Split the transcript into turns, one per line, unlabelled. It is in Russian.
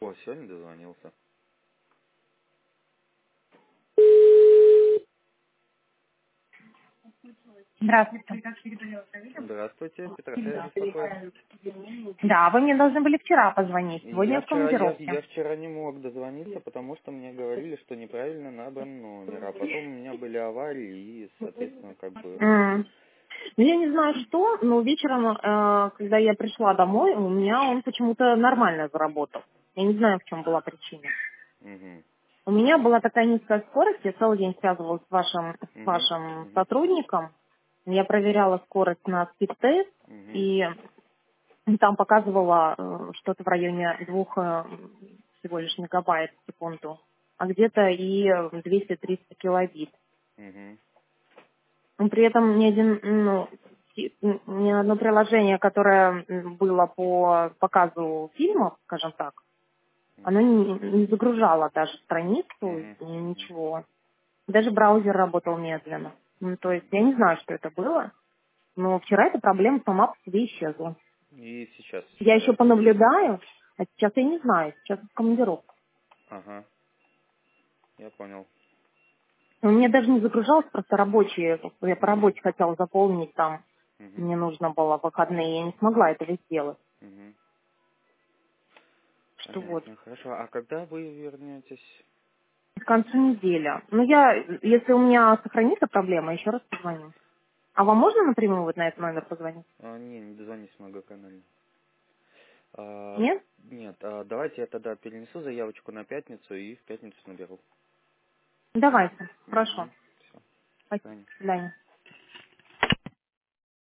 О, сегодня дозвонился.
Здравствуйте.
Здравствуйте, Петросян беспокоит.
Да, вы мне должны были вчера позвонить. Сегодня
Я
я в
вчера, я,
командировке.
я вчера не мог дозвониться, потому что мне говорили, что неправильно набран номер, а потом у меня были аварии и, соответственно, как бы...
М. Ну, я не знаю что, но вечером, когда я пришла домой, у меня он почему-то нормально заработал. Я не знаю, в чем была причина.
Угу,
У меня была такая низкая скорость, я целый день связывалась с
угу,
вашим
угу,
сотрудником. Я проверяла скорость на спид-тест,
угу,
и там показывала что-то в районе 2 всего лишь мегабайт в секунду, а где-то и 200-300 килобит.
угу,
Но при этом ни одно приложение, которое было по показу фильмов, скажем так, оно не загружало даже страницу,
угу,
и
угу.
ничего. Даже браузер работал медленно. Ну, то есть я не знаю, что это было, но вчера эта проблема сама по себе исчезла.
И сейчас
Я еще
исчезает.
понаблюдаю, а сейчас я не знаю, сейчас в командировке.
Ага, я понял.
У меня даже не загружалось, просто рабочие, я по
Угу,
работе хотела заполнить там,
угу,
мне нужно было выходные, я не смогла этого сделать.
угу.
Что вот,
Понятно, хорошо. А когда вы вернетесь?
к концу недели. Ну, если у меня сохранится проблема, еще раз позвоню. А вам можно напрямую вот на этот номер позвонить?
Не дозвонись многоканально. А,
Нет?
нет, давайте я тогда перенесу заявочку на пятницу и в пятницу наберу.
Давайте. Хорошо.
Угу. Все. До
Спасибо.
свидания.
До свидания.